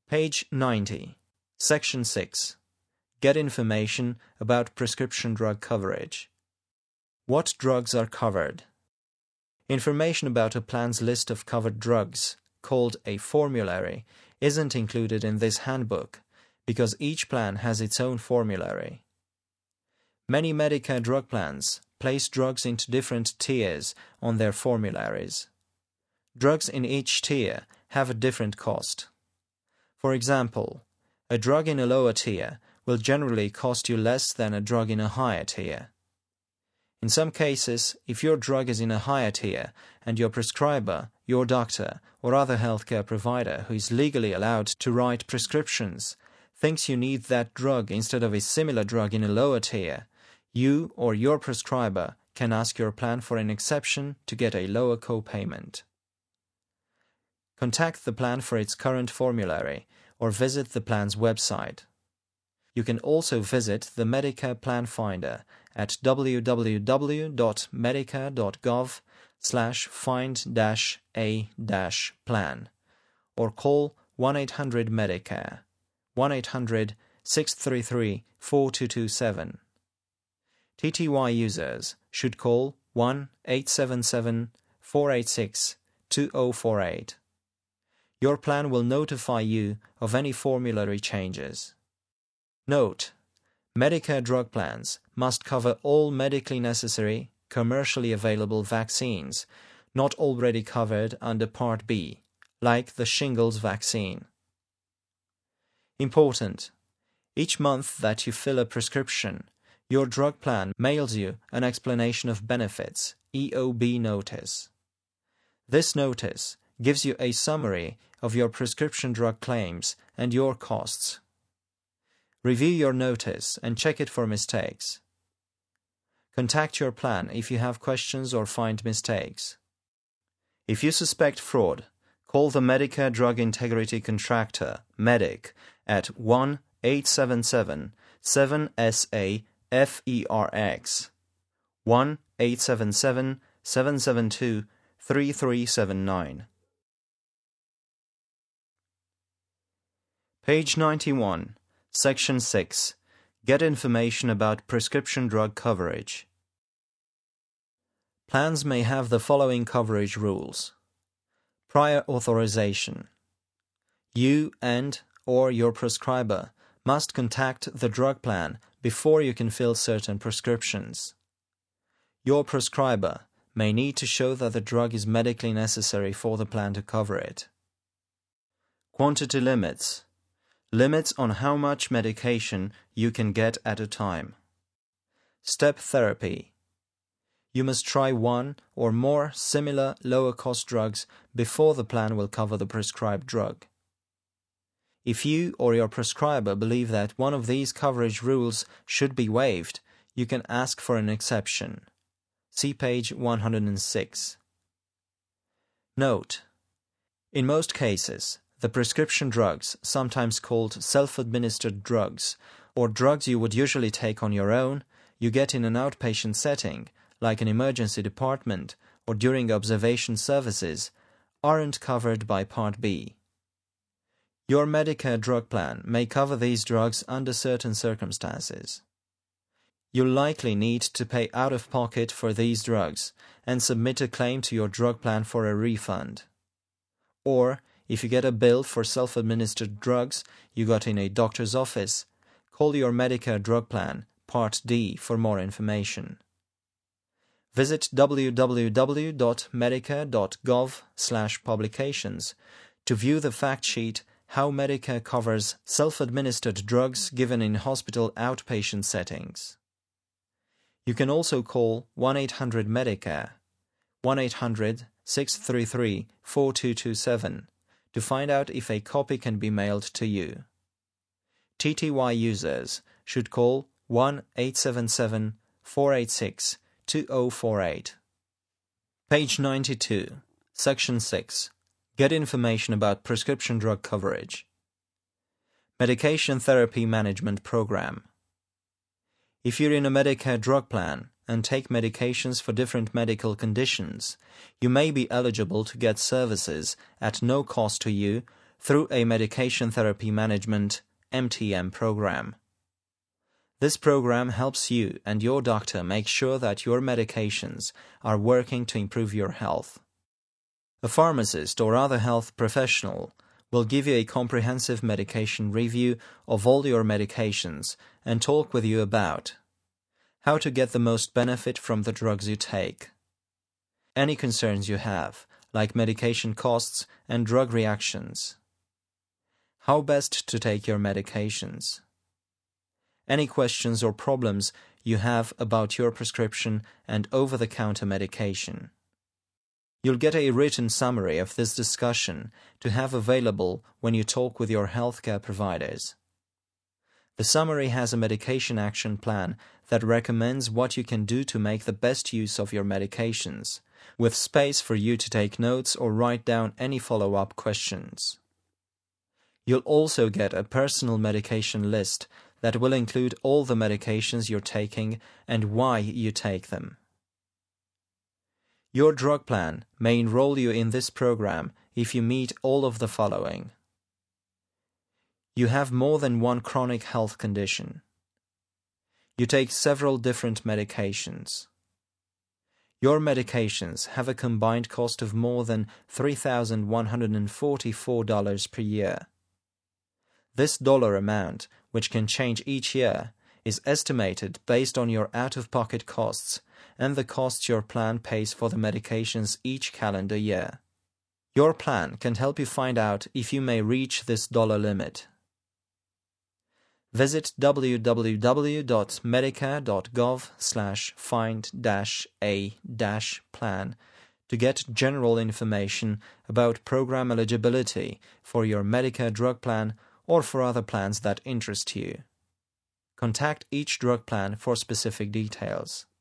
Page 90, Section 6. Get information about prescription drug coverage. What drugs are covered? Information about a plan's list of covered drugs, called a formulary, isn't included in this handbook because each plan has its own formulary. Many Medicare drug plans place drugs into different tiers on their formularies. Drugs in each tier have a different cost. For example, a drug in a lower tier will generally cost you less than a drug in a higher tier. In some cases, if your drug is in a higher tier and your prescriber, your doctor, or other healthcare provider who is legally allowed to write prescriptions thinks you need that drug instead of a similar drug in a lower tier, you or your prescriber can ask your plan for an exception to get a lower co-payment. Contact the plan for its current formulary or visit the plan's website. You can also visit the Medicare Plan Finder at www.medicare.gov/find-a-plan or call 1-800-MEDICARE, 1-800-633-4227. TTY users should call 1-877-486-2048. Your plan will notify you of any formulary changes. Note: Medicare drug plans must cover all medically necessary, commercially available vaccines not already covered under Part B, like the shingles vaccine. Important: each month that you fill a prescription, your drug plan mails you an explanation of benefits, EOB notice. This notice gives you a summary of your prescription drug claims and your costs. Review your notice and check it for mistakes. Contact your plan if you have questions or find mistakes. If you suspect fraud, call the Medicare Drug Integrity Contractor, MEDIC, at 1-877-7SA-FERX, 1-877-772-3379. Page 91, Section 6. Get information about prescription drug coverage. Plans may have the following coverage rules. Prior authorization. You and/or your prescriber must contact the drug plan before you can fill certain prescriptions. Your prescriber may need to show that the drug is medically necessary for the plan to cover it. Quantity limits. Limits on how much medication you can get at a time. Step therapy. You must try one or more similar lower-cost drugs before the plan will cover the prescribed drug. If you or your prescriber believe that one of these coverage rules should be waived, you can ask for an exception. See page 106. Note: in most cases, the prescription drugs, sometimes called self-administered drugs, or drugs you would usually take on your own, you get in an outpatient setting, like an emergency department or during observation services, aren't covered by Part B. Your Medicare drug plan may cover these drugs under certain circumstances. You'll likely need to pay out of pocket for these drugs and submit a claim to your drug plan for a refund. Or, if you get a bill for self-administered drugs you got in a doctor's office, call your Medicare drug plan, Part D, for more information. Visit www.medicare.gov/publications to view the fact sheet How Medicare Covers Self-Administered Drugs Given in Hospital Outpatient Settings. You can also call 1-800-MEDICARE, 1-800-633-4227 to find out if a copy can be mailed to you. TTY users should call 1-877-486-2048. Page 92, Section 6. Get information about prescription drug coverage. Medication Therapy Management Program. If you're in a Medicare drug plan and take medications for different medical conditions, you may be eligible to get services at no cost to you through a Medication Therapy Management (MTM) program. This program helps you and your doctor make sure that your medications are working to improve your health. A pharmacist or other health professional will give you a comprehensive medication review of all your medications and talk with you about how to get the most benefit from the drugs you take, any concerns you have, like medication costs and drug reactions, how best to take your medications, any questions or problems you have about your prescription and over-the-counter medication. You'll get a written summary of this discussion to have available when you talk with your healthcare providers. The summary has a medication action plan that recommends what you can do to make the best use of your medications, with space for you to take notes or write down any follow-up questions. You'll also get a personal medication list that will include all the medications you're taking and why you take them. Your drug plan may enroll you in this program if you meet all of the following. You have more than one chronic health condition. You take several different medications. Your medications have a combined cost of more than $3,144 per year. This dollar amount, which can change each year, is estimated based on your out-of-pocket costs and the costs your plan pays for the medications each calendar year. Your plan can help you find out if you may reach this dollar limit. Visit www.medicare.gov/find-a-plan to get general information about program eligibility for your Medicare drug plan or for other plans that interest you. Contact each drug plan for specific details.